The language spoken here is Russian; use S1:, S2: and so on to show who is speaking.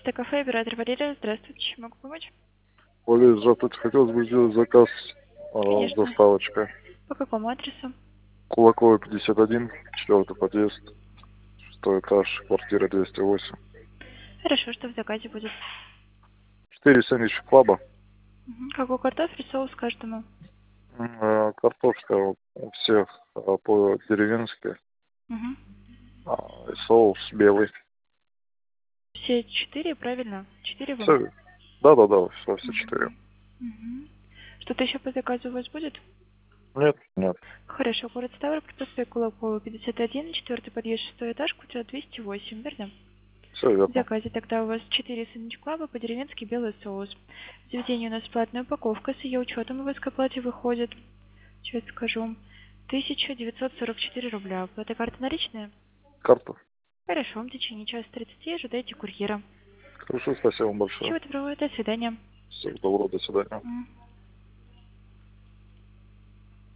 S1: 11 кафе, оператор Валерия. Здравствуйте, чем могу помочь?
S2: Валерий, здравствуйте. Хотелось бы сделать заказ с
S1: Конечно.
S2: доставочкой.
S1: По какому адресу?
S2: Кулакова, 51, 4-й подъезд, 6 этаж, квартира 208.
S1: Хорошо, что в заказе будет?
S2: 4 сэндвича клаба.
S1: Какой картофель, соус каждому?
S2: Картошка у всех по-деревенски.
S1: Мгм.
S2: И соус белый.
S1: Все 4, правильно? 4 вам?
S2: Все. Да-да-да, все 4.
S1: Мгм. Что-то еще по заказу у вас будет?
S2: Нет, нет.
S1: Хорошо, город Ставрополь, проспект Кулакова, 51, 4-й подъезд, 6 этаж, квартира 208, верно?
S2: Все
S1: В
S2: верно.
S1: заказе тогда у вас 4 сэндвич клаба, по-деревенски белый соус. В заведении у нас платная упаковка, с ее учетом у вас к оплате выходит, сейчас скажу, 1944 рубля. Оплата карта наличная?
S2: Карта.
S1: Хорошо, в течение часа 30 ожидайте курьера.
S2: Хорошо, спасибо вам большое.
S1: Всего доброго, до свидания.
S2: Всего доброго, до свидания.